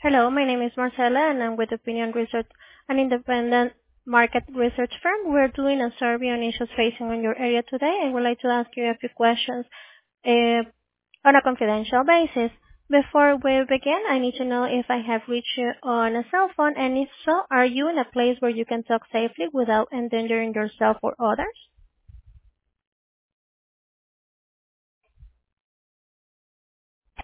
Hello, my name is Marcela, and I'm with Opinion Research, an independent market research firm. We're doing a survey on issues facing on your area today. I would like to ask you a few questions uh, on a confidential basis. Before we begin, I need to know if I have reached you on a cell phone, and if so, are you in a place where you can talk safely without endangering yourself or others?